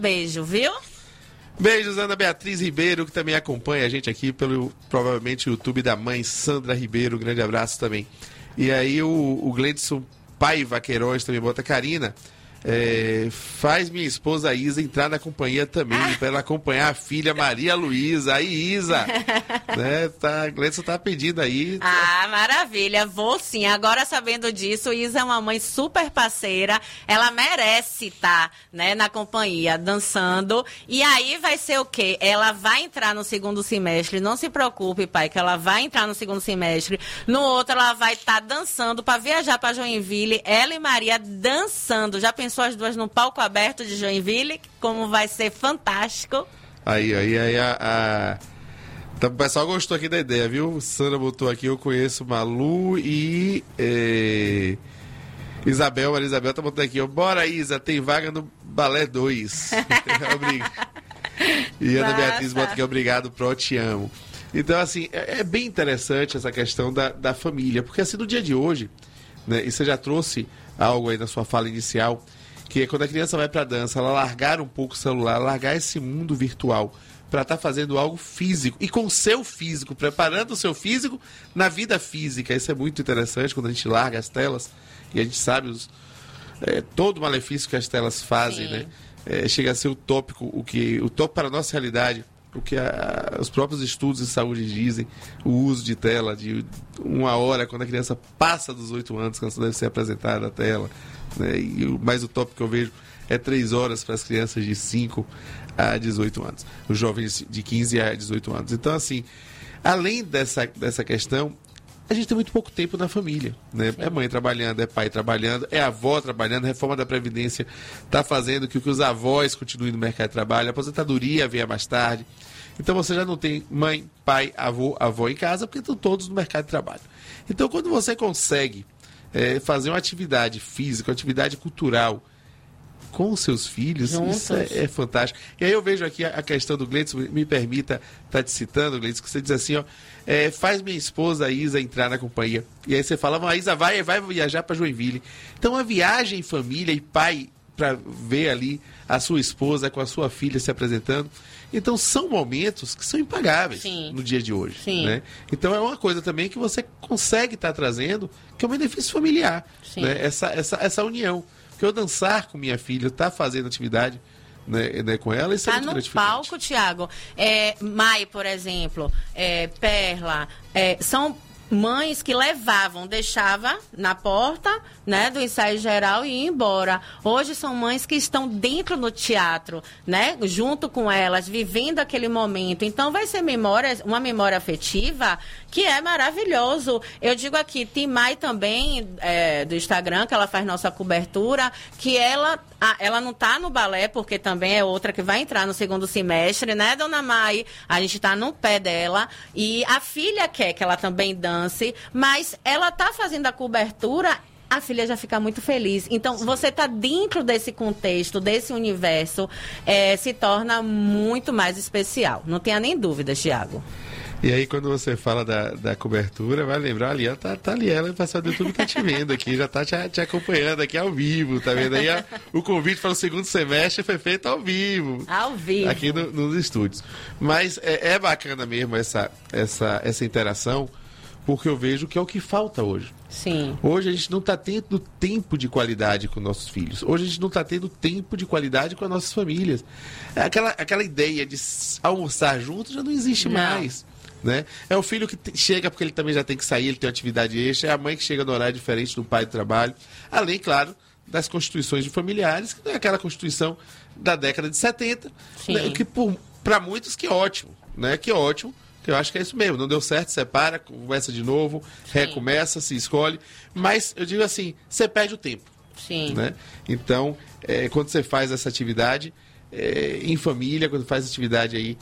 Beijo, viu? Beijos, Ana Beatriz Ribeiro, que também acompanha a gente aqui pelo, provavelmente, YouTube da mãe Sandra Ribeiro. Um grande abraço também. E aí o Gleidson Paiva Queiroz também bota: Karina, faz minha esposa Isa entrar na companhia também, para ela acompanhar a filha Maria Luísa. Aí, Isa, né? Gleidson tá pedindo aí. Ah, maravilha, vou sim. Agora, sabendo disso, Isa é uma mãe super parceira, ela merece estar, né, na companhia, dançando. E aí vai ser o quê? Ela vai entrar no segundo semestre, não se preocupe, pai, que ela vai entrar no segundo semestre. No outro, ela vai estar dançando para viajar para Joinville, ela e Maria dançando. Já pensou as duas no palco aberto de Joinville? Como vai ser fantástico. Aí, Então, o pessoal gostou aqui da ideia, viu? Sandra botou aqui: eu conheço Malu e Isabel. Maria Isabel tá botando aqui: bora, Isa, tem vaga no Balé 2. E Ana Beatriz bota aqui: obrigado, Pro, te amo. Então, assim, é bem interessante essa questão da família, porque assim, no dia de hoje, né, e você já trouxe algo aí na sua fala inicial, que é quando a criança vai para dança, ela largar um pouco o celular, largar esse mundo virtual para estar fazendo algo físico, e com o seu físico, preparando o seu físico na vida física. Isso é muito interessante quando a gente larga as telas, e a gente sabe todo o malefício que as telas fazem, né? Chega a ser utópico, utópico para a nossa realidade, o que os próprios estudos de saúde dizem: o uso de tela de 1 hora, quando a criança passa dos 8 anos, que ela deve ser apresentada na tela, né? E o mais utópico que eu vejo é 3 horas para as crianças de 5 a 18 anos, os jovens de 15 a 18 anos. Então, assim, além dessa questão, a gente tem muito pouco tempo na família, né? É mãe trabalhando, é pai trabalhando, é avó trabalhando. A reforma da Previdência está fazendo que os avós continuem no mercado de trabalho, a aposentadoria venha mais tarde. Então você já não tem mãe, pai, avó em casa, porque estão todos no mercado de trabalho. Então, quando você consegue fazer uma atividade física, uma atividade cultural com os seus filhos, juntos, isso é fantástico. E aí eu vejo aqui a questão do Gleidson, me permita estar te citando, Gleidson, que você diz assim: faz minha esposa Isa entrar na companhia. E aí você fala: a Isa vai viajar para Joinville. Então, a viagem em família e pai para ver ali a sua esposa com a sua filha se apresentando. Então, são momentos que são impagáveis. Sim. No dia de hoje. Sim. Né? Então, é uma coisa também que você consegue estar trazendo, que é um benefício familiar. Sim. Né? Essa união. Porque eu dançar com minha filha, estar fazendo atividade, né, com ela, isso é muito gratificante. Tá no palco, Tiago. Mai, por exemplo, Perla, são mães que deixava na porta, né, do ensaio geral e ia embora. Hoje são mães que estão dentro do teatro, né, junto com elas, vivendo aquele momento. Então vai ser uma memória afetiva que é maravilhoso. Eu digo aqui, Timai também, do Instagram, que ela faz nossa cobertura, que ela não está no balé, porque também é outra que vai entrar no segundo semestre, né, dona Mai? A gente está no pé dela. E a filha quer que ela também dance, mas ela está fazendo a cobertura, a filha já fica muito feliz. Então, você está dentro desse contexto, desse universo, se torna muito mais especial. Não tenha nem dúvida, Thiago. E aí, quando você fala da cobertura, vai lembrar ali, tá ali, ela, o pessoal do YouTube tá te vendo aqui, já tá te acompanhando aqui ao vivo, tá vendo aí? O convite para o segundo semestre foi feito ao vivo. Ao vivo. Aqui nos estúdios. Mas é bacana mesmo essa interação, porque eu vejo que é o que falta hoje. Sim. Hoje a gente não está tendo tempo de qualidade com nossos filhos. Hoje a gente não está tendo tempo de qualidade com as nossas famílias. Aquela ideia de almoçar junto já não existe mais. Né? É o filho que chega porque ele também já tem que sair, ele tem uma atividade extra, é a mãe que chega no horário diferente do pai do trabalho, além, claro, das constituições de familiares, que não é aquela constituição da década de 70, né? Que para muitos que ótimo, né? Que ótimo, que eu acho que é isso mesmo, não deu certo, separa, começa de novo, recomeça, se escolhe, mas eu digo assim, você perde o tempo. Sim. Né? Então, quando você faz essa atividade em família, quando faz atividade aí,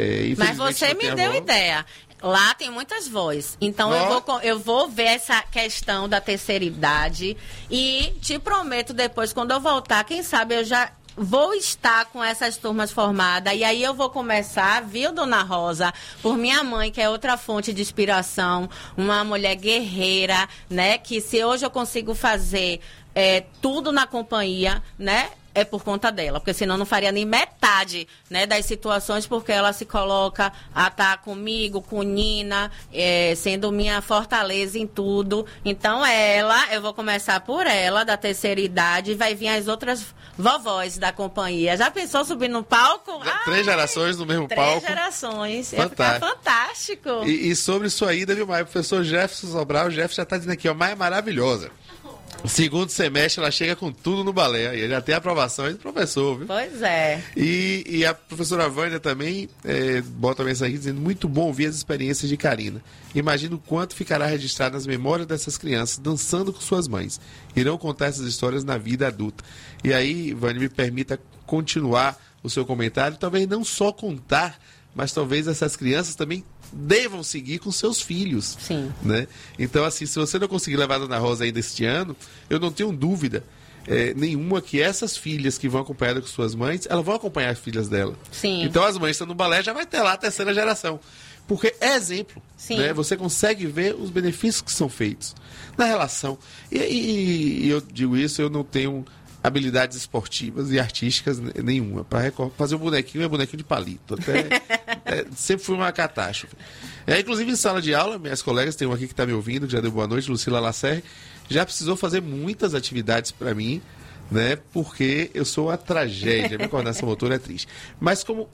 mas você me deu ideia. Lá tem muitas vozes. Então eu vou ver essa questão da terceira idade e te prometo depois, quando eu voltar, quem sabe eu já vou estar com essas turmas formadas. E aí eu vou começar, viu, dona Rosa? Por minha mãe, que é outra fonte de inspiração, uma mulher guerreira, né? Que se hoje eu consigo fazer tudo na companhia, né? é por conta dela, porque senão não faria nem metade, né, das situações, porque ela se coloca a estar comigo, com Nina, sendo minha fortaleza em tudo. Então eu vou começar por ela, da terceira idade, e vai vir as outras vovós da companhia. Já pensou subir no palco? 3 gerações no mesmo 3 palco. 3 gerações. Ia ficar fantástico. E sobre sua ida, viu, Maia? O professor Jefferson Sobral, o Jefferson já está dizendo aqui, ó, Maia é maravilhosa. Segundo semestre, ela chega com tudo no balé. E já tem aprovações do professor, viu? Pois é. E a professora Vânia também bota a mensagem aqui dizendo: muito bom ouvir as experiências de Karina. Imagino o quanto ficará registrado nas memórias dessas crianças dançando com suas mães. Irão contar essas histórias na vida adulta. E aí, Vânia, me permita continuar o seu comentário. Talvez não só contar, mas talvez essas crianças também devam seguir com seus filhos. Sim. Né? Então, assim, se você não conseguir levar a Dona Rosa ainda este ano, eu não tenho dúvida nenhuma que essas filhas que vão acompanhadas com suas mães, elas vão acompanhar as filhas dela. Sim. Então, as mães estão no balé, já vai ter lá a terceira geração. Porque é exemplo. Sim. Né? Você consegue ver os benefícios que são feitos na relação. E eu digo isso, eu não tenho habilidades esportivas e artísticas nenhuma. Para fazer um bonequinho é bonequinho de palito. Sempre foi uma catástrofe. Inclusive em sala de aula, minhas colegas, tem uma aqui que está me ouvindo, que já deu boa noite, Lucila Lacerre, já precisou fazer muitas atividades para mim, né? Porque eu sou uma tragédia, minha coordenação motora é triste. Mas como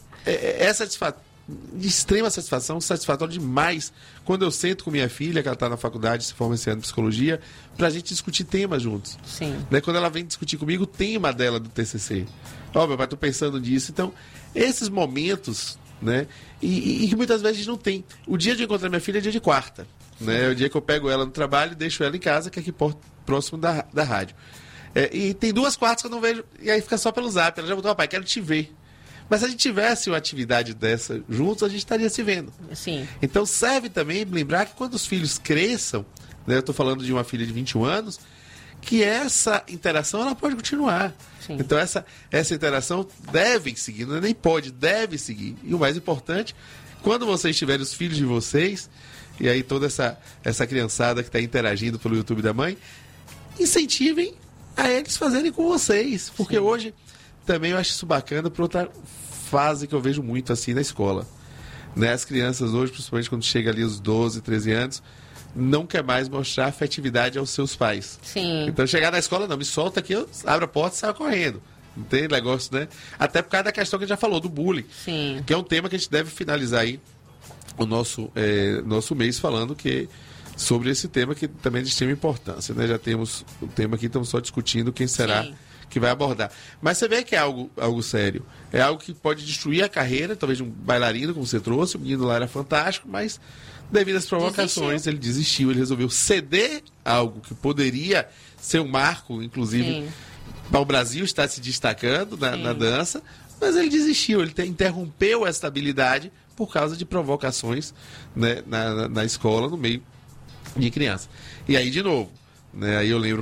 de extrema satisfação, satisfatório demais quando eu sento com minha filha, que ela está na faculdade, se forma esse ano de psicologia, para a gente discutir temas juntos. Sim. Né? Quando ela vem discutir comigo o tema dela do TCC. Meu pai, tô pensando nisso. Então, esses momentos, né? E que muitas vezes a gente não tem. O dia de encontrar minha filha é dia de quarta. Né? É o dia que eu pego ela no trabalho e deixo ela em casa, que é aqui próximo da rádio. E tem 2 quartas que eu não vejo, e aí fica só pelo zap. Ela já botou: pai, quero te ver. Mas se a gente tivesse uma atividade dessa juntos, a gente estaria se vendo. Sim. Então serve também lembrar que quando os filhos cresçam, né, eu estou falando de uma filha de 21 anos, que essa interação ela pode continuar. Sim. Então essa interação deve seguir, não é nem pode, deve seguir. E o mais importante, quando vocês tiverem os filhos de vocês, e aí toda essa criançada que está interagindo pelo YouTube da mãe, incentivem a eles fazerem com vocês. Porque Sim. Hoje também eu acho isso bacana para outra fase que eu vejo muito assim na escola. Né? As crianças hoje, principalmente quando chega ali aos 12, 13 anos, não quer mais mostrar afetividade aos seus pais. Sim. Então chegar na escola, não, me solta aqui, eu abro a porta e saio correndo. Não tem negócio, né? Até por causa da questão que a gente já falou, do bullying. Sim. Que é um tema que a gente deve finalizar aí o nosso mês falando sobre esse tema que também é de extrema importância. Né? Já temos o tema aqui, estamos só discutindo quem será Sim. que vai abordar. Mas você vê que é algo sério. É algo que pode destruir a carreira, talvez de um bailarino, como você trouxe. O menino lá era fantástico, mas devido às provocações, ele desistiu. Ele resolveu ceder algo que poderia ser um marco, inclusive, para o Brasil estar se destacando na dança, mas ele desistiu. Ele interrompeu essa habilidade por causa de provocações, né, na escola, no meio de criança. E aí, de novo, né, aí eu lembro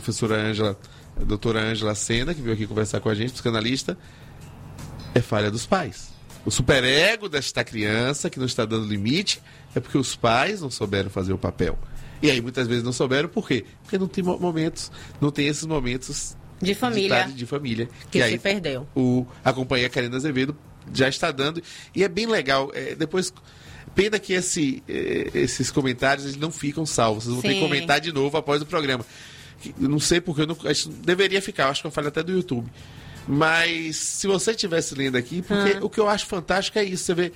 a doutora Ângela Sena, que veio aqui conversar com a gente, psicanalista, é falha dos pais. O superego desta criança, que não está dando limite, é porque os pais não souberam fazer o papel. E aí, muitas vezes, não souberam, por quê? Porque não tem esses momentos de família. De família. Que se aí perdeu. A companhia Karina Azevedo já está dando. E é bem legal. Depois, pena que esses comentários eles não ficam salvos. Vocês vão ter que comentar de novo após o programa. Eu não sei porque a gente deveria ficar. Eu acho que eu falei até do YouTube. Mas se você estivesse lendo aqui, porque o que eu acho fantástico é isso. Você vê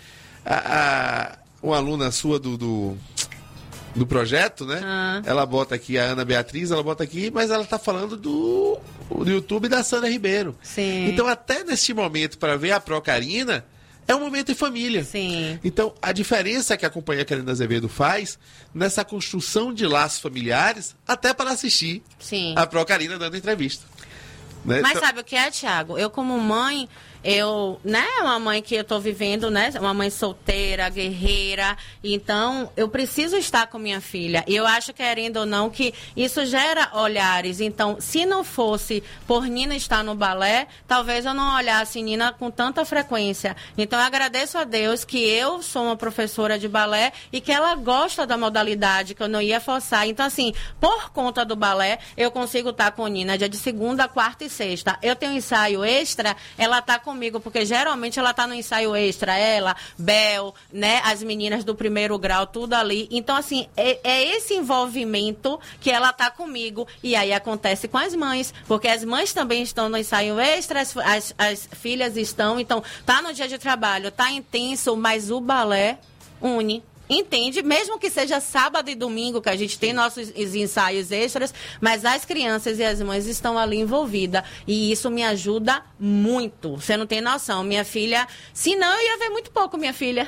uma aluna sua do projeto, né? Ela bota aqui, a Ana Beatriz, ela bota aqui, mas ela está falando do YouTube da Sandra Ribeiro. Sim. Então, até neste momento, para ver a Pro Karina, é um momento em família. Sim. Então, a diferença que a companhia Karina Azevedo faz nessa construção de laços familiares, até para assistir a Pro Karina dando entrevista. Né? Mas sabe o que é, Thiago? Eu, como mãe, eu, né, uma mãe que eu tô vivendo, né, uma mãe solteira, guerreira, então eu preciso estar com minha filha. E eu acho, querendo ou não, que isso gera olhares. Então, se não fosse por Nina estar no balé, talvez eu não olhasse Nina com tanta frequência. Então, eu agradeço a Deus que eu sou uma professora de balé e que ela gosta da modalidade, que eu não ia forçar. Então, assim, por conta do balé, eu consigo estar com Nina dia de segunda, quarta e sexta. Eu tenho um ensaio extra, ela tá comigo, porque geralmente ela tá no ensaio extra, ela, Bel, né, as meninas do primeiro grau, tudo ali. Então, assim, é esse envolvimento que ela tá comigo. E aí acontece com as mães, porque as mães também estão no ensaio extra, as filhas estão, então tá no dia de trabalho, tá intenso, mas o balé une. Entende? Mesmo que seja sábado e domingo, que a gente tem nossos ensaios extras, mas as crianças e as mães estão ali envolvidas. E isso me ajuda muito. Você não tem noção. Minha filha, se não, eu ia ver muito pouco, minha filha.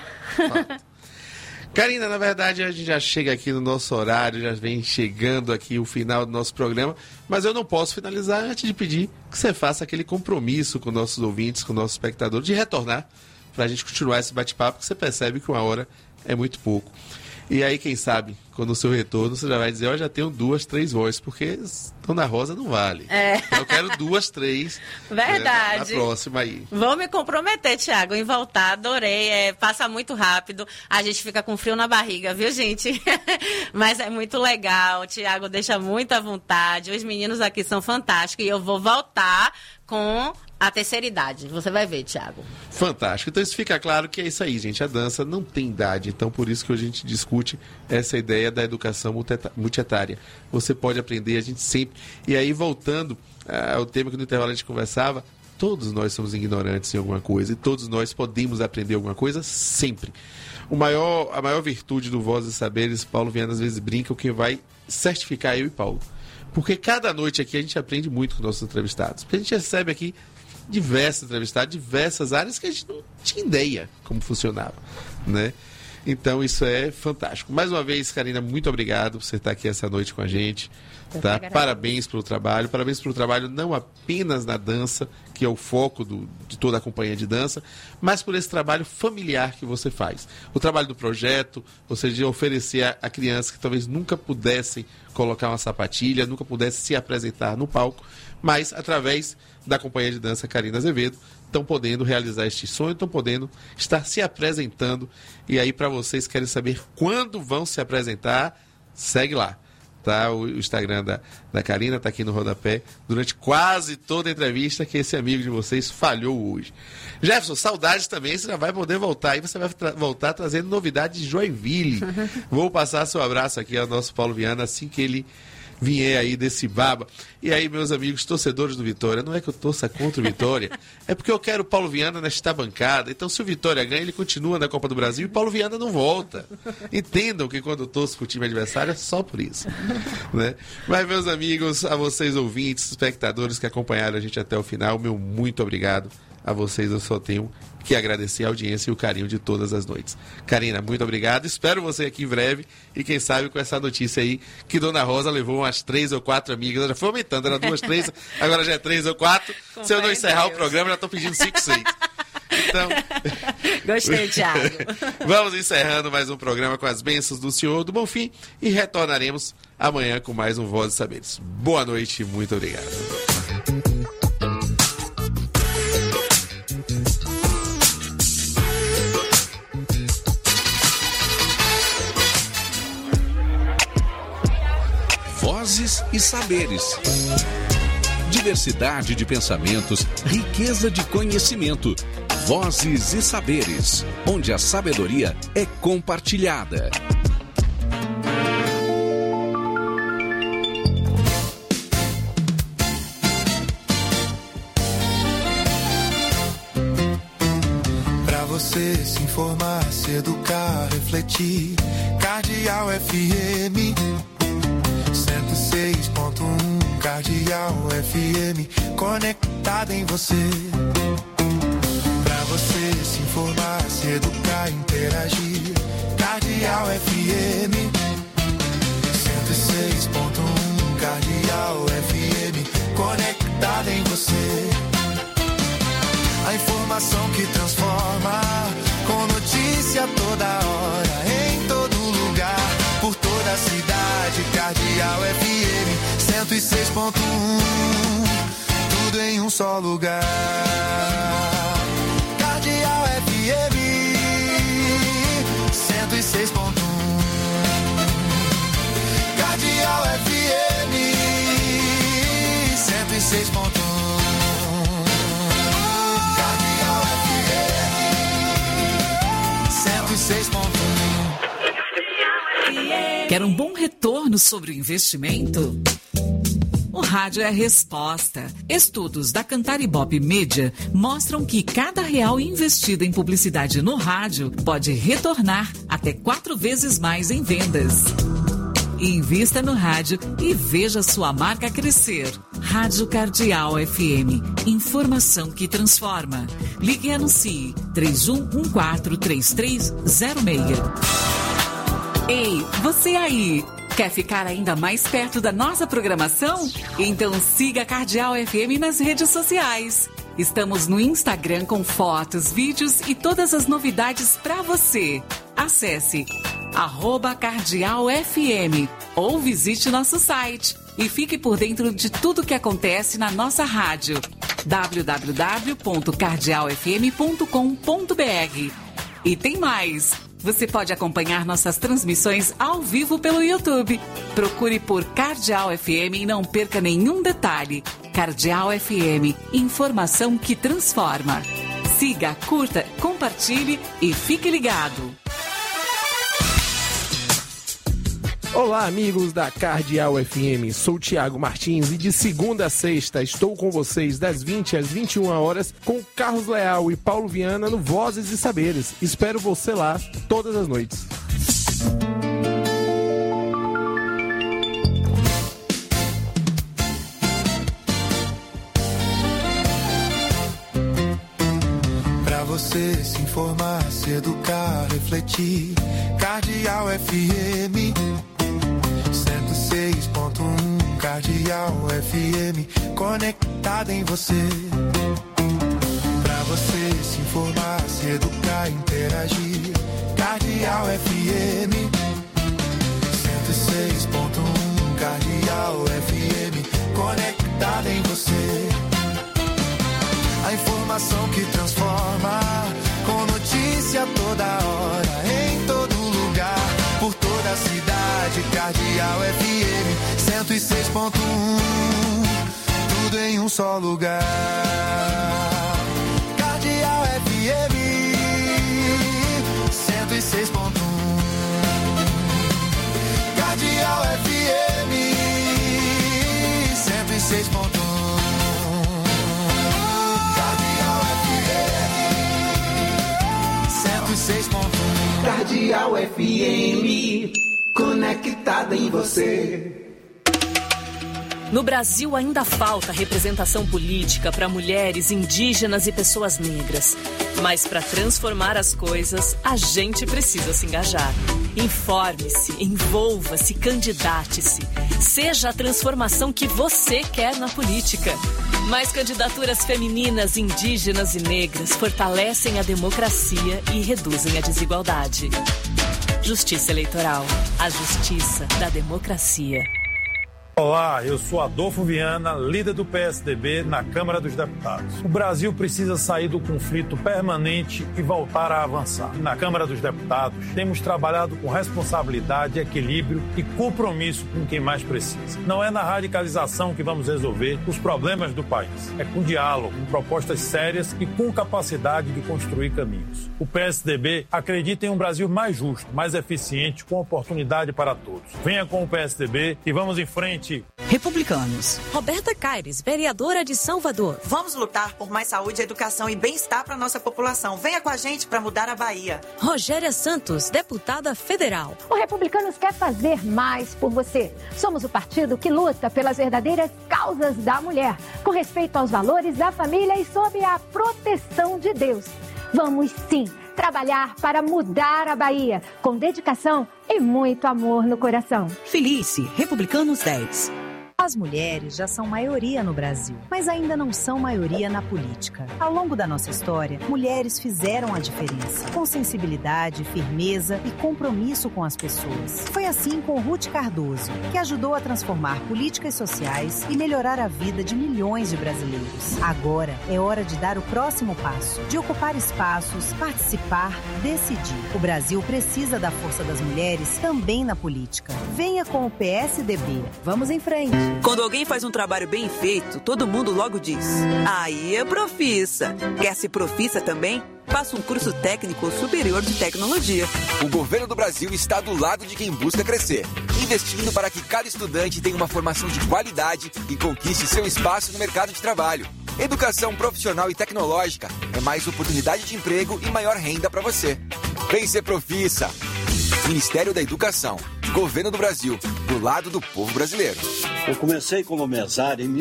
Karina, na verdade, a gente já chega aqui no nosso horário, já vem chegando aqui o final do nosso programa, mas eu não posso finalizar antes de pedir que você faça aquele compromisso com nossos ouvintes, com nossos espectadores, de retornar para a gente continuar esse bate-papo, que você percebe que uma hora é muito pouco. E aí, quem sabe, quando o seu retorno, você já vai dizer, eu já tenho 2, 3 vozes, porque Dona Rosa não vale. Eu quero 2, 3. Verdade. Na próxima aí. Vou me comprometer, Thiago, em voltar. Adorei. Passa muito rápido. A gente fica com frio na barriga, viu, gente? Mas é muito legal. O Thiago deixa muito à vontade. Os meninos aqui são fantásticos. E eu vou voltar com a terceira idade. Você vai ver, Thiago. Fantástico. Então isso fica claro que é isso aí, gente. A dança não tem idade. Então por isso que a gente discute essa ideia da educação multietária. Você pode aprender, a gente sempre... E aí, voltando ao tema que no intervalo a gente conversava, todos nós somos ignorantes em alguma coisa e todos nós podemos aprender alguma coisa sempre. A maior virtude do Vozes e Saberes, Paulo Viana às vezes brinca, o que vai certificar eu e Paulo. Porque cada noite aqui a gente aprende muito com nossos entrevistados. Porque a gente recebe aqui diversos entrevistados, diversas áreas que a gente não tinha ideia como funcionava, né? Então isso é fantástico. Mais uma vez, Karina, muito obrigado por você estar aqui essa noite com a gente. Tá? Parabéns pelo trabalho. Parabéns pelo trabalho não apenas na dança, que é o foco de toda a companhia de dança, mas por esse trabalho familiar que você faz. O trabalho do projeto, ou seja, de oferecer a crianças que talvez nunca pudessem colocar uma sapatilha, nunca pudessem se apresentar no palco, mas através da companhia de dança Karina Azevedo, estão podendo realizar este sonho, estão podendo estar se apresentando. E aí, para vocês que querem saber quando vão se apresentar, segue lá. Tá? O Instagram da Karina está aqui no rodapé durante quase toda a entrevista que esse amigo de vocês falhou hoje. Jefferson, saudades também, você já vai poder voltar aí, você vai voltar trazendo novidades de Joinville. Vou passar seu abraço aqui ao nosso Paulo Viana assim que ele vier aí desse baba. E aí, meus amigos torcedores do Vitória, não é que eu torça contra o Vitória, é porque eu quero o Paulo Viana nesta bancada. Então, se o Vitória ganha, ele continua na Copa do Brasil e o Paulo Viana não volta. Entendam que quando eu torço pro time adversário é só por isso, né? Mas, meus amigos, a vocês ouvintes, espectadores que acompanharam a gente até o final, meu muito obrigado. A vocês eu só tenho que agradecer a audiência e o carinho de todas as noites. Karina, muito obrigado. Espero você aqui em breve e quem sabe com essa notícia aí que Dona Rosa levou umas 3 ou 4 amigas. Ela já foi aumentando, era 2, 3, agora já é 3 ou 4. Se eu não encerrar o programa, já estou pedindo 5, 6. Então... Gostei, Thiago. Vamos encerrando mais um programa com as bênçãos do Senhor do Bonfim e retornaremos amanhã com mais um Vozes e Saberes. Boa noite e muito obrigado. Vozes e Saberes. Diversidade de pensamentos, riqueza de conhecimento. Vozes e Saberes, onde a sabedoria é compartilhada. Pra você se informar, se educar, refletir. Cardeal FM 106.1, Cardeal FM, conectada em você. Pra você se informar, se educar, interagir. Cardeal FM 106.1, Cardeal FM, conectada em você. A informação que transforma, com notícia toda hora, em todo lugar, por toda a cidade. Cardeal FM 106.1, tudo em um só lugar. Cardeal FM 106.1, Cardeal FM 106.1. Quer um bom retorno sobre o investimento? O rádio é a resposta. Estudos da Cantar Ibope Media mostram que cada real investido em publicidade no rádio pode retornar até 4 vezes mais em vendas. Invista no rádio e veja sua marca crescer. Rádio Cardeal FM. Informação que transforma. Ligue e anuncie 31143306. Ei, você aí! Quer ficar ainda mais perto da nossa programação? Então siga a Cardeal FM nas redes sociais. Estamos no Instagram com fotos, vídeos e todas as novidades para você. Acesse @cardealfm ou visite nosso site e fique por dentro de tudo que acontece na nossa rádio. www.cardealfm.com.br. E tem mais! Você pode acompanhar nossas transmissões ao vivo pelo YouTube. Procure por Cardeal FM e não perca nenhum detalhe. Cardeal FM, informação que transforma. Siga, curta, compartilhe e fique ligado. Olá, amigos da Cardeal FM. Sou Tiago Martins e de segunda a sexta estou com vocês das 20 às 21 horas com Carlos Leal e Paulo Viana no Vozes e Saberes. Espero você lá todas as noites. Pra você se informar, se educar, refletir. Cardeal FM 106.1, Cardeal FM, conectada em você. Pra você se informar, se educar, interagir. Cardeal FM 106.1, Cardeal FM, conectada em você. A informação que transforma, com notícia toda hora, em todo lugar, por toda a cidade. Cardeal FM 106.1, tudo em um só lugar. Cardeal FM 106.1, Cardeal FM 106.1. Cardeal FM, conectada em você. No Brasil ainda falta representação política para mulheres, indígenas e pessoas negras. Mas para transformar as coisas, a gente precisa se engajar. Informe-se, envolva-se, candidate-se. Seja a transformação que você quer na política. Mais candidaturas femininas, indígenas e negras fortalecem a democracia e reduzem a desigualdade. Justiça Eleitoral. A justiça da democracia. Olá, eu sou Adolfo Viana, líder do PSDB na Câmara dos Deputados. O Brasil precisa sair do conflito permanente e voltar a avançar. Na Câmara dos Deputados, temos trabalhado com responsabilidade, equilíbrio e compromisso com quem mais precisa. Não é na radicalização que vamos resolver os problemas do país. É com diálogo, com propostas sérias e com capacidade de construir caminhos. O PSDB acredita em um Brasil mais justo, mais eficiente, com oportunidade para todos. Venha com o PSDB e vamos em frente. Republicanos. Roberta Caires, vereadora de Salvador. Vamos lutar por mais saúde, educação e bem-estar para a nossa população. Venha com a gente para mudar a Bahia. Rogéria Santos, deputada federal. O Republicanos quer fazer mais por você. Somos o partido que luta pelas verdadeiras causas da mulher, com respeito aos valores da família e sob a proteção de Deus. Vamos sim trabalhar para mudar a Bahia, com dedicação e muito amor no coração. Felice, Republicanos 10. As mulheres já são maioria no Brasil, mas ainda não são maioria na política. Ao longo da nossa história, mulheres fizeram a diferença, com sensibilidade, firmeza e compromisso com as pessoas. Foi assim com Ruth Cardoso, que ajudou a transformar políticas sociais e melhorar a vida de milhões de brasileiros. Agora é hora de dar o próximo passo, de ocupar espaços, participar, decidir. O Brasil precisa da força das mulheres também na política. Venha com o PSDB. Vamos em frente. Quando alguém faz um trabalho bem feito, todo mundo logo diz: aí é profissa. Quer ser profissa também? Faça um curso técnico superior de tecnologia. O governo do Brasil está do lado de quem busca crescer, investindo para que cada estudante tenha uma formação de qualidade e conquiste seu espaço no mercado de trabalho. Educação profissional e tecnológica é mais oportunidade de emprego e maior renda para você. Vem ser profissa. Ministério da Educação, Governo do Brasil, do lado do povo brasileiro. Eu comecei como mesário em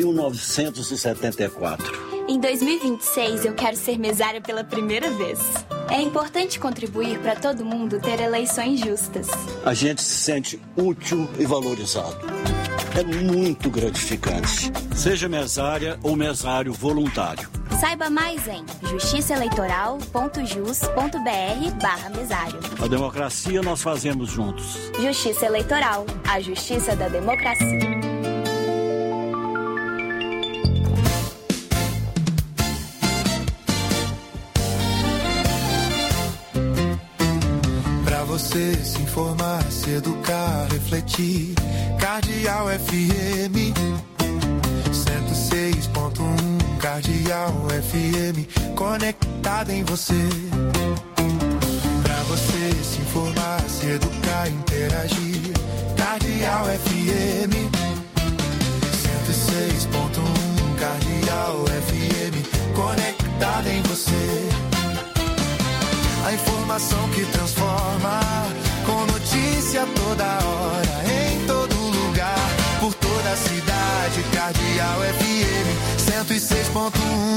1974. Em 2026, eu quero ser mesária pela primeira vez. É importante contribuir para todo mundo ter eleições justas. A gente se sente útil e valorizado. É muito gratificante. Seja mesária ou mesário voluntário. Saiba mais em justiçaeleitoral.jus.br/mesário. A democracia nós fazemos juntos. Justiça Eleitoral, a justiça da democracia. Pra você se informar, se educar, refletir. Cardeal FM 106.1. Cardeal FM, conectada em você. Pra você se informar, se educar, interagir. Cardeal FM 106.1. Cardeal FM, conectada em você. A informação que transforma, com notícia toda hora, em todo lugar, por toda a cidade. Cardeal FM 106.1,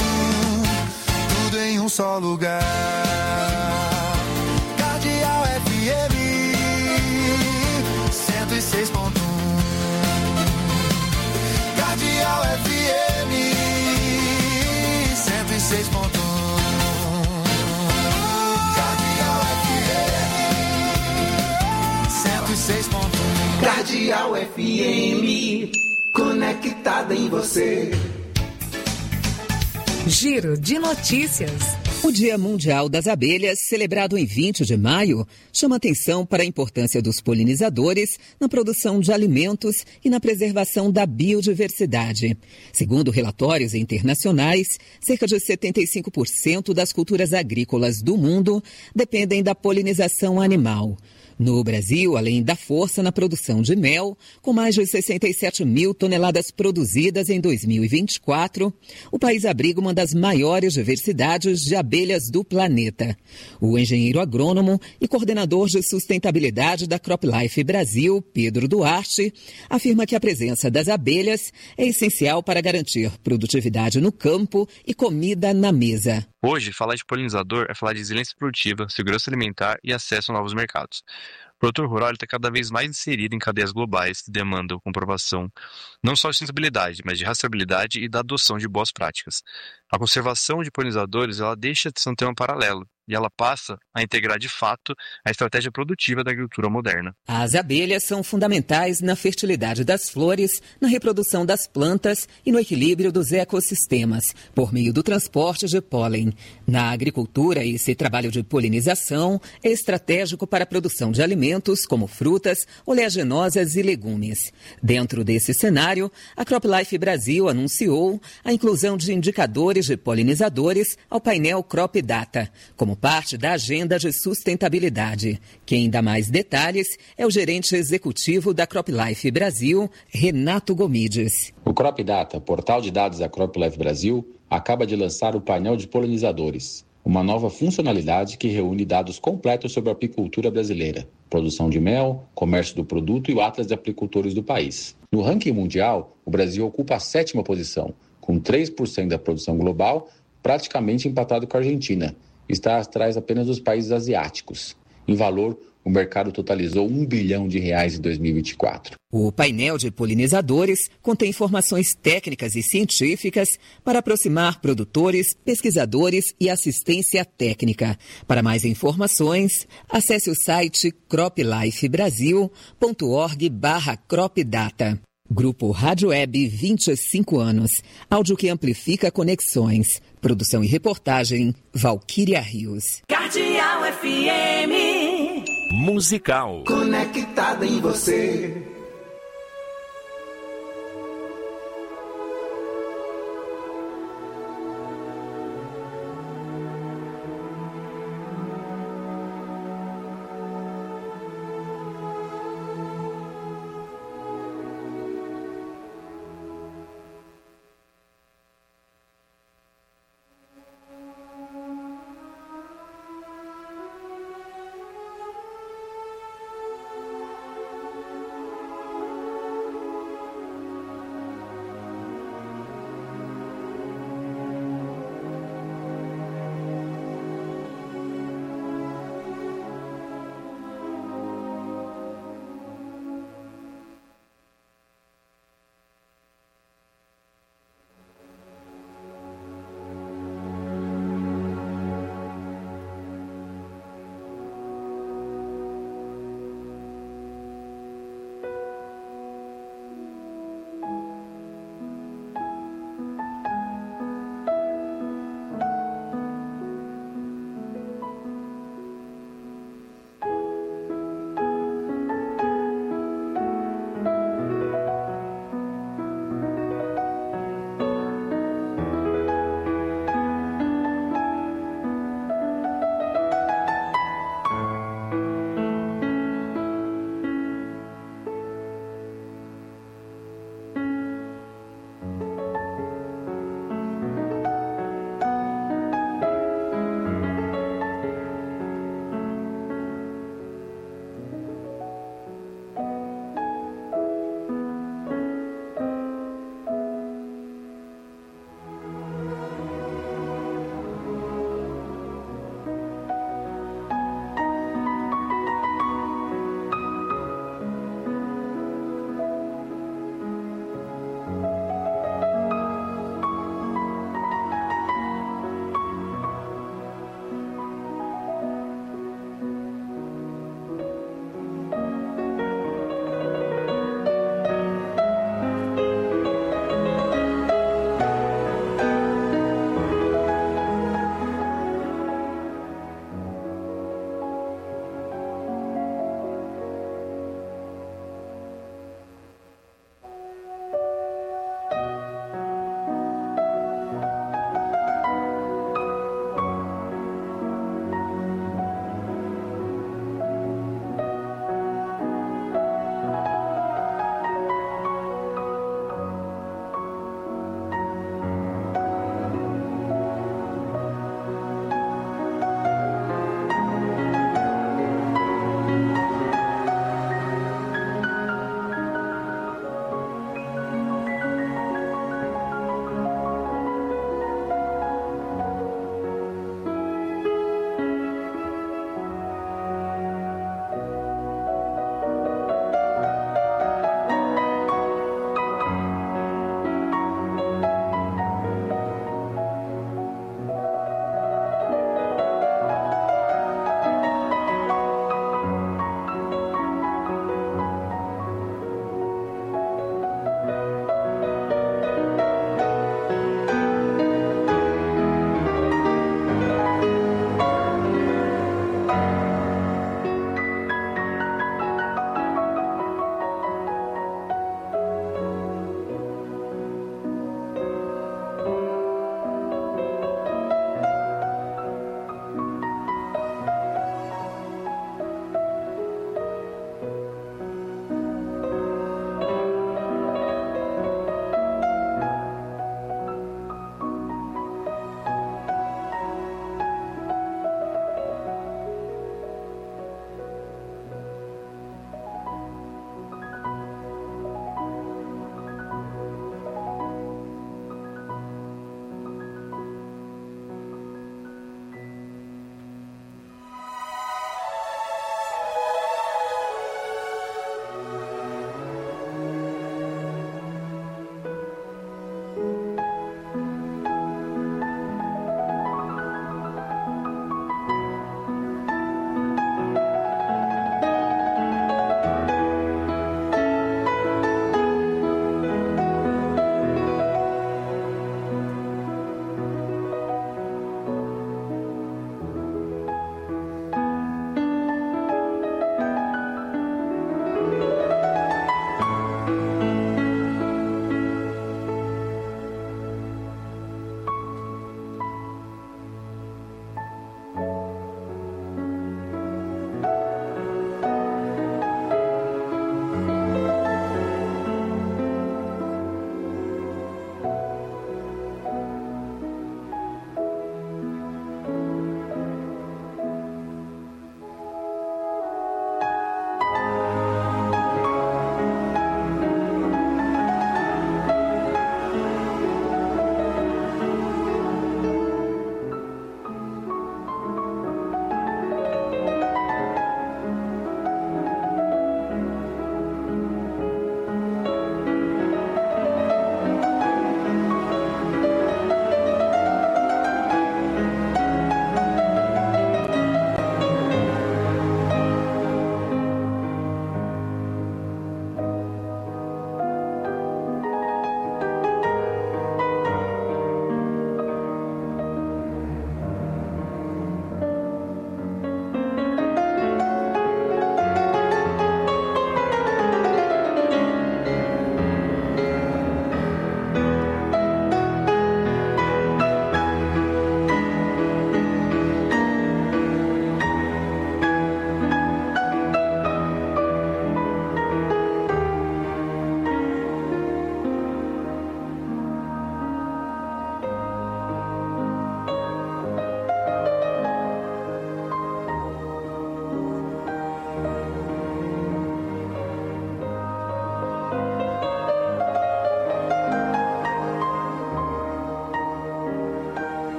tudo em um só lugar. Cardeal FM 106.1. Cardeal FM 106.1. Cardeal FM 106.1. Cardeal FM, conectada em você. Giro de notícias. O Dia Mundial das Abelhas, celebrado em 20 de maio, chama atenção para a importância dos polinizadores na produção de alimentos e na preservação da biodiversidade. Segundo relatórios internacionais, cerca de 75% das culturas agrícolas do mundo dependem da polinização animal. No Brasil, além da força na produção de mel, com mais de 67 mil toneladas produzidas em 2024, o país abriga uma das maiores diversidades de abelhas do planeta. O engenheiro agrônomo e coordenador de sustentabilidade da CropLife Brasil, Pedro Duarte, afirma que a presença das abelhas é essencial para garantir produtividade no campo e comida na mesa. Hoje, falar de polinizador é falar de resiliência produtiva, segurança alimentar e acesso a novos mercados. O produtor rural está cada vez mais inserido em cadeias globais que demandam comprovação não só de sustentabilidade, mas de rastreabilidade e da adoção de boas práticas. A conservação de polinizadores ela deixa de ser um tema paralelo e ela passa a integrar de fato a estratégia produtiva da agricultura moderna. As abelhas são fundamentais na fertilidade das flores, na reprodução das plantas e no equilíbrio dos ecossistemas, por meio do transporte de pólen. Na agricultura, esse trabalho de polinização é estratégico para a produção de alimentos como frutas, oleaginosas e legumes. Dentro desse cenário, a CropLife Brasil anunciou a inclusão de indicadores de polinizadores ao painel Crop Data, como parte da agenda de sustentabilidade. Quem dá mais detalhes é o gerente executivo da CropLife Brasil, Renato Gomides. O Crop Data, portal de dados da CropLife Brasil, acaba de lançar o painel de polinizadores, uma nova funcionalidade que reúne dados completos sobre a apicultura brasileira, produção de mel, comércio do produto e o atlas de apicultores do país. No ranking mundial, o Brasil ocupa a 7ª posição, com 3% da produção global, praticamente empatado com a Argentina. Está atrás apenas dos países asiáticos. Em valor, o mercado totalizou R$1 bilhão em 2024. O painel de polinizadores contém informações técnicas e científicas para aproximar produtores, pesquisadores e assistência técnica. Para mais informações, acesse o site croplifebrasil.org/cropdata. Grupo Rádio Web, 25 anos. Áudio que amplifica conexões. Produção e reportagem, Valquíria Rios. Cardeal FM. Musical. Conectada em você.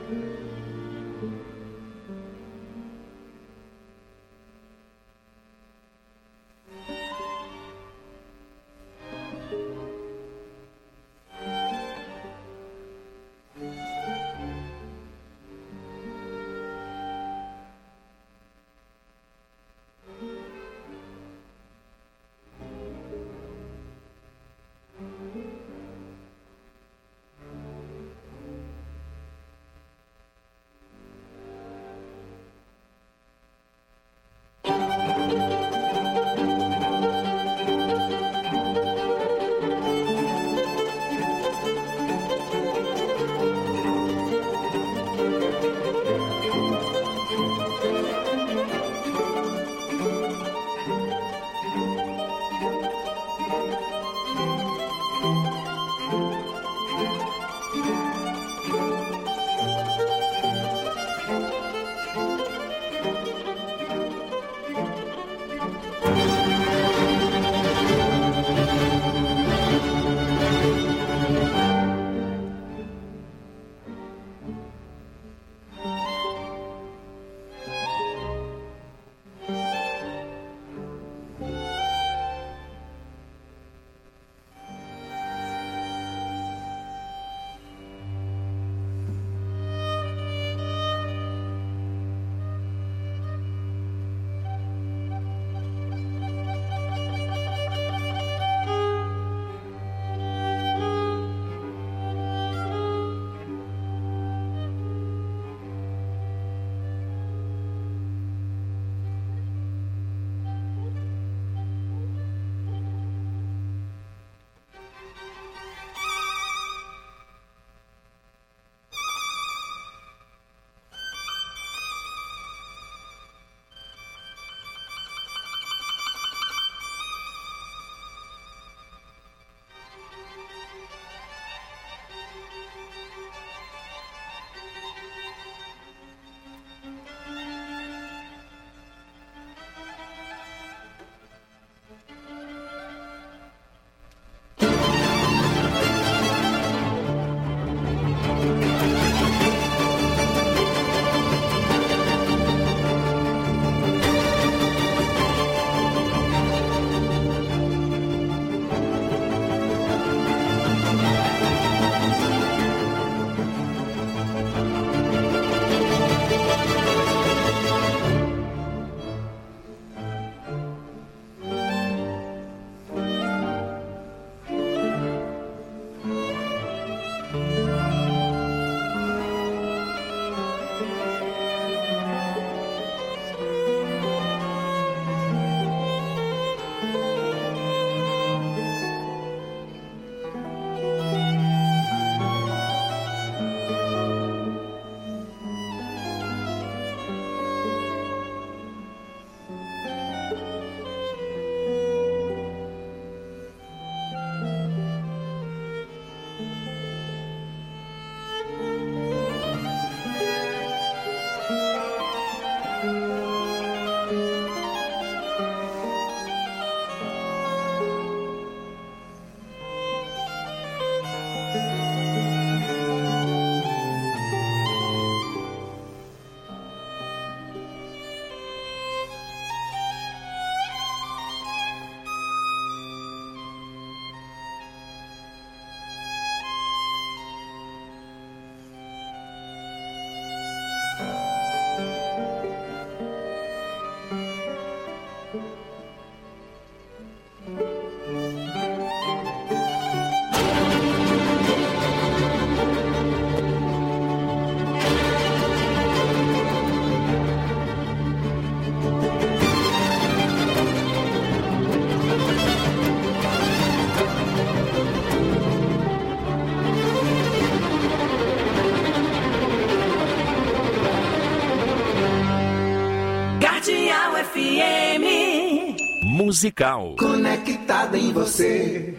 FM. Musical. Conectada em você.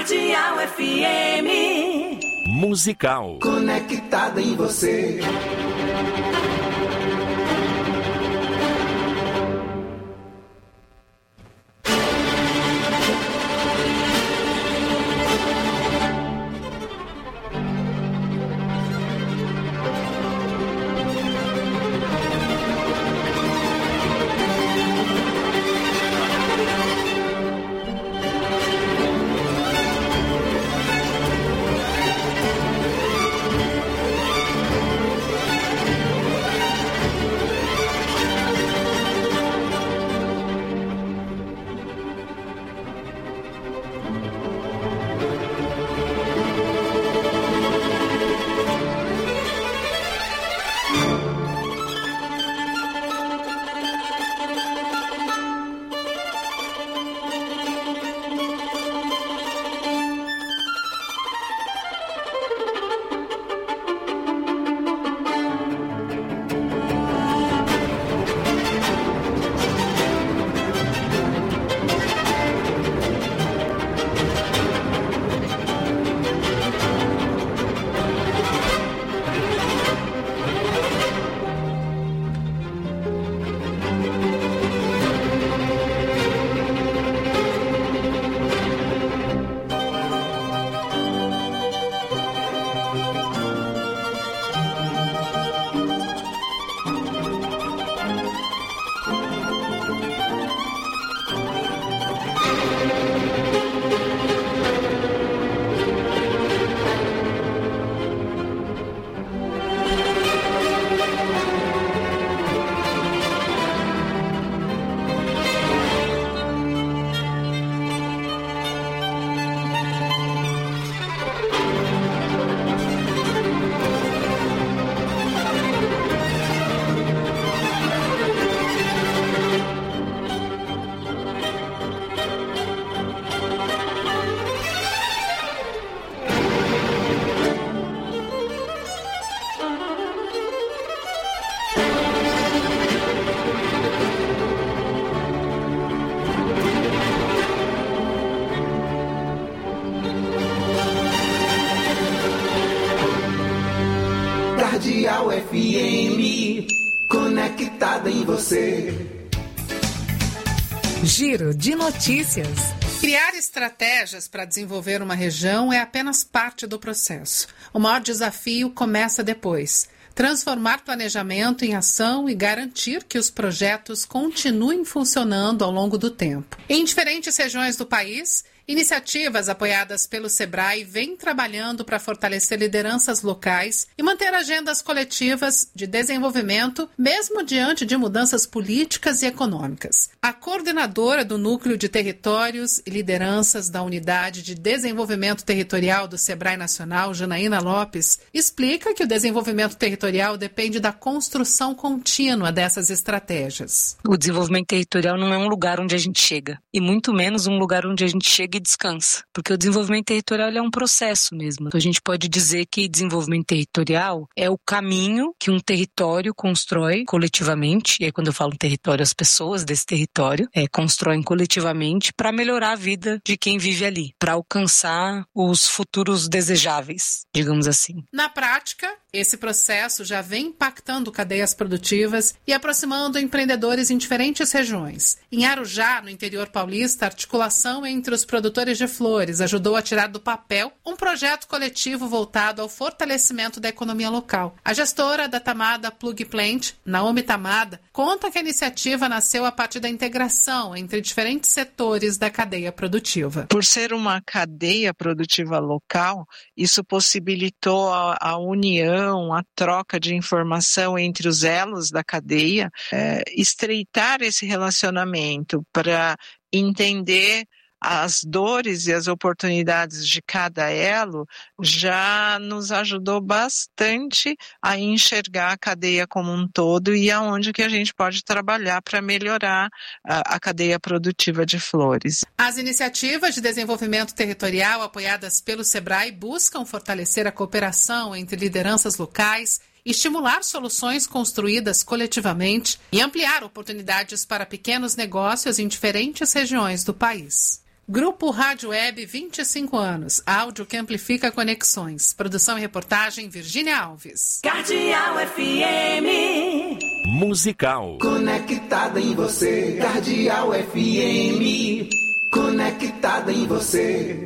Cardeal FM. Musical. Conectada em você. Cardeal FM, conectada em você. Giro de notícias. Criar estratégias para desenvolver uma região é apenas parte do processo. O maior desafio começa depois. Transformar planejamento em ação e garantir que os projetos continuem funcionando ao longo do tempo. Em diferentes regiões do país, iniciativas apoiadas pelo SEBRAE vêm trabalhando para fortalecer lideranças locais e manter agendas coletivas de desenvolvimento, mesmo diante de mudanças políticas e econômicas. A coordenadora do Núcleo de Territórios e Lideranças da Unidade de Desenvolvimento Territorial do SEBRAE Nacional, Janaína Lopes, explica que o desenvolvimento territorial depende da construção contínua dessas estratégias. O desenvolvimento territorial não é um lugar onde a gente chega, e muito menos um lugar onde a gente chega e descansa, porque o desenvolvimento territorial é um processo mesmo. Então, a gente pode dizer que desenvolvimento territorial é o caminho que um território constrói coletivamente, e aí quando eu falo território, as pessoas desse território constroem coletivamente para melhorar a vida de quem vive ali, para alcançar os futuros desejáveis, digamos assim. Na prática, esse processo já vem impactando cadeias produtivas e aproximando empreendedores em diferentes regiões. Em Arujá, no interior paulista, a articulação entre os produtores de flores ajudou a tirar do papel um projeto coletivo voltado ao fortalecimento da economia local. A gestora da Tamada Plug Plant, Naomi Tamada, conta que a iniciativa nasceu a partir da integração entre diferentes setores da cadeia produtiva. Por ser uma cadeia produtiva local, isso possibilitou a união, a troca de informação entre os elos da cadeia, estreitar esse relacionamento para entender as dores e as oportunidades de cada elo, já nos ajudou bastante a enxergar a cadeia como um todo e aonde que a gente pode trabalhar para melhorar a cadeia produtiva de flores. As iniciativas de desenvolvimento territorial apoiadas pelo SEBRAE buscam fortalecer a cooperação entre lideranças locais, estimular soluções construídas coletivamente e ampliar oportunidades para pequenos negócios em diferentes regiões do país. Grupo Rádio Web, 25 anos. Áudio que amplifica conexões. Produção e reportagem, Virgínia Alves. Cardeal FM. Musical. Conectada em você. Cardeal FM. Conectada em você.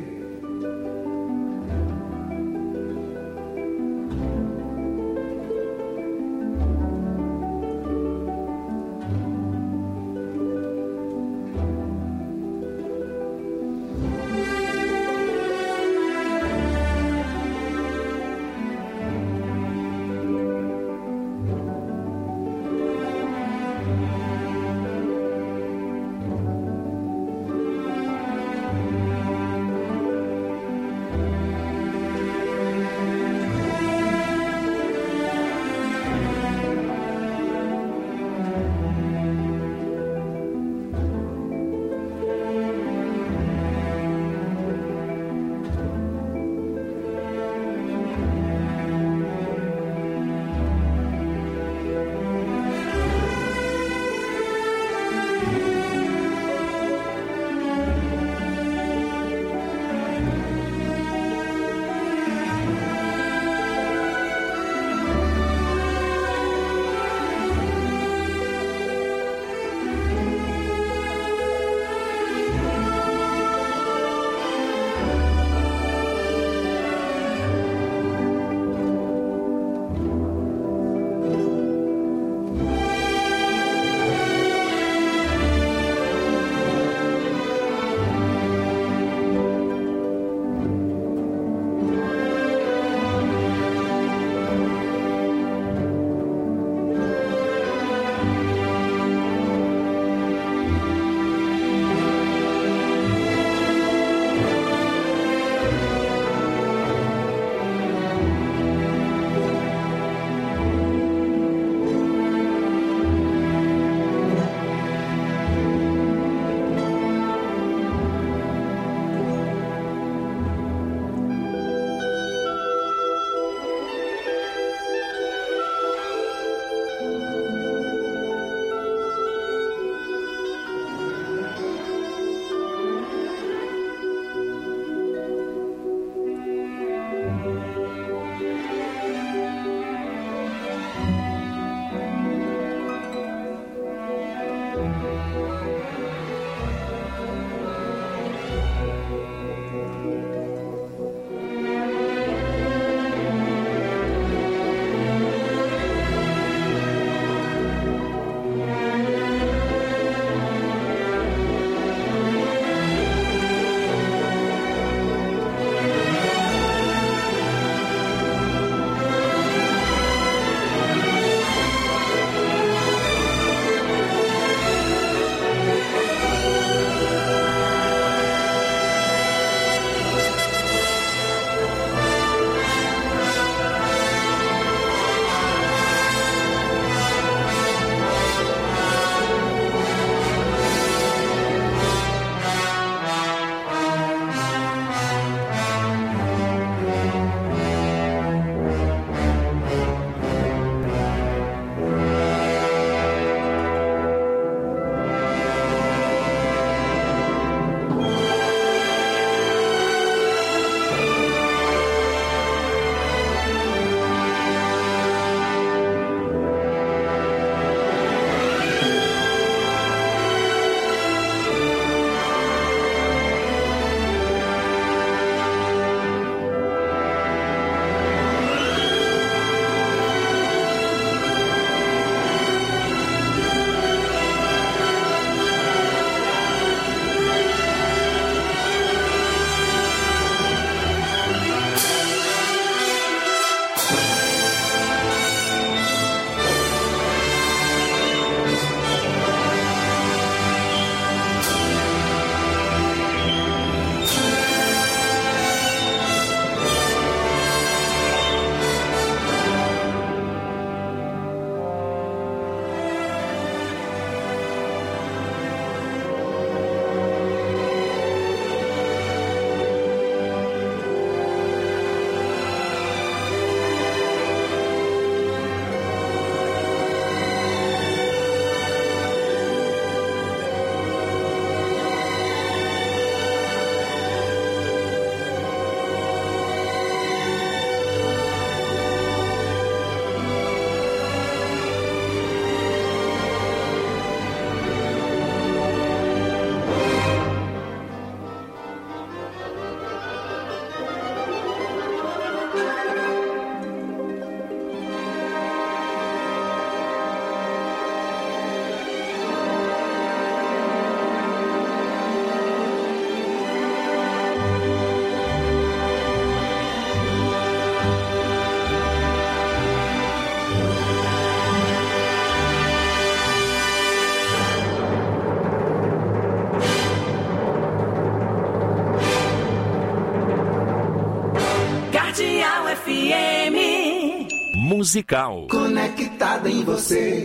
Musical. Conectada em você.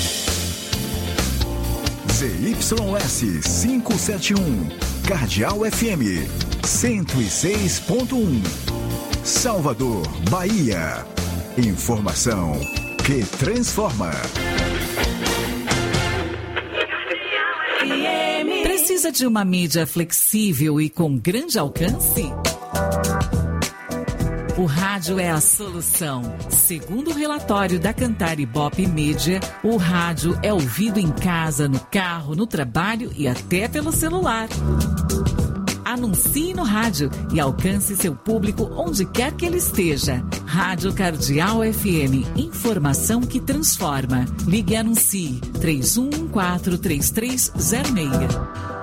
ZYS 571, Cardeal FM 106.1, Salvador, Bahia. Informação que transforma. Precisa de uma mídia flexível e com grande alcance? O rádio é a solução. Segundo o relatório da Cantar Ibope Mídia, o rádio é ouvido em casa, no carro, no trabalho e até pelo celular. Anuncie no rádio e alcance seu público onde quer que ele esteja. Rádio Cardeal FM, informação que transforma. Ligue e anuncie 31143306.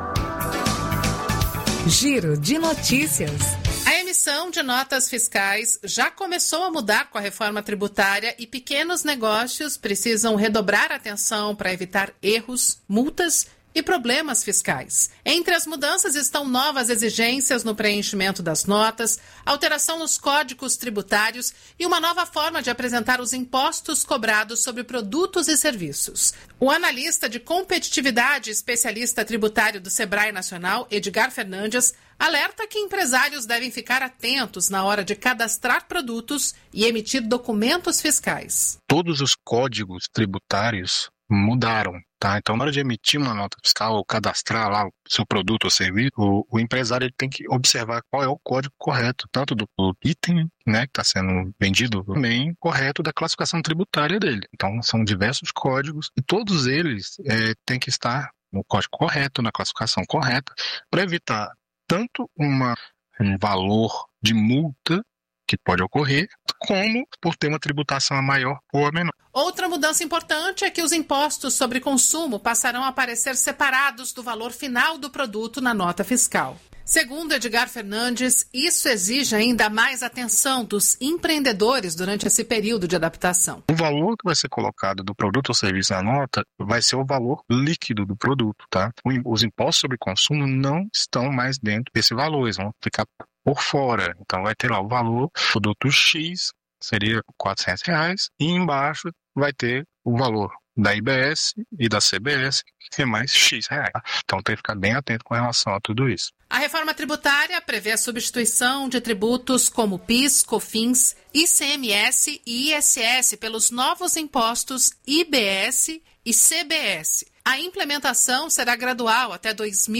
Giro de notícias. A emissão de notas fiscais já começou a mudar com a reforma tributária e pequenos negócios precisam redobrar atenção para evitar erros, multas e problemas fiscais. Entre as mudanças estão novas exigências no preenchimento das notas, alteração nos códigos tributários e uma nova forma de apresentar os impostos cobrados sobre produtos e serviços. O analista de competitividade e especialista tributário do Sebrae Nacional, Edgar Fernandes, alerta que empresários devem ficar atentos na hora de cadastrar produtos e emitir documentos fiscais. Todos os códigos tributários mudaram, tá? Então, na hora de emitir uma nota fiscal ou cadastrar lá o seu produto ou serviço, o empresário ele tem que observar qual é o código correto, tanto do item, né, que está sendo vendido, também correto da classificação tributária dele. Então, são diversos códigos e todos eles têm que estar no código correto, na classificação correta, para evitar tanto um valor de multa que pode ocorrer, como por ter uma tributação a maior ou a menor. Outra mudança importante é que os impostos sobre consumo passarão a aparecer separados do valor final do produto na nota fiscal. Segundo Edgar Fernandes, isso exige ainda mais atenção dos empreendedores durante esse período de adaptação. O valor que vai ser colocado do produto ou serviço na nota vai ser o valor líquido do produto, tá? Os impostos sobre consumo não estão mais dentro desse valor, eles vão ficar por fora. Então vai ter lá o valor, produto X seria R$400 e embaixo vai ter o valor da IBS e da CBS, que é mais X reais. Então tem que ficar bem atento com relação a tudo isso. A reforma tributária prevê a substituição de tributos como PIS, COFINS, ICMS e ISS pelos novos impostos IBS e CBS. A implementação será gradual até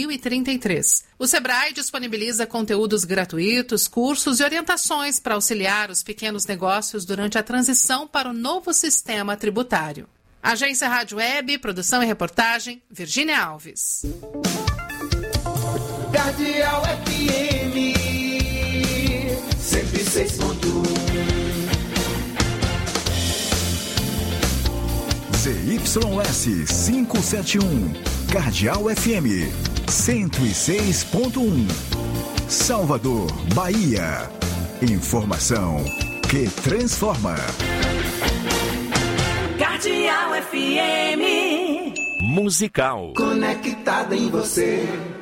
2033. O Sebrae disponibiliza conteúdos gratuitos, cursos e orientações para auxiliar os pequenos negócios durante a transição para o novo sistema tributário. Agência Rádio Web, produção e reportagem, Virgínia Alves. Cardeal FM 106.1. ZYS 571, Cardeal FM 106.1, Salvador, Bahia. Informação que transforma. Cardeal FM Musical. Conectada em você.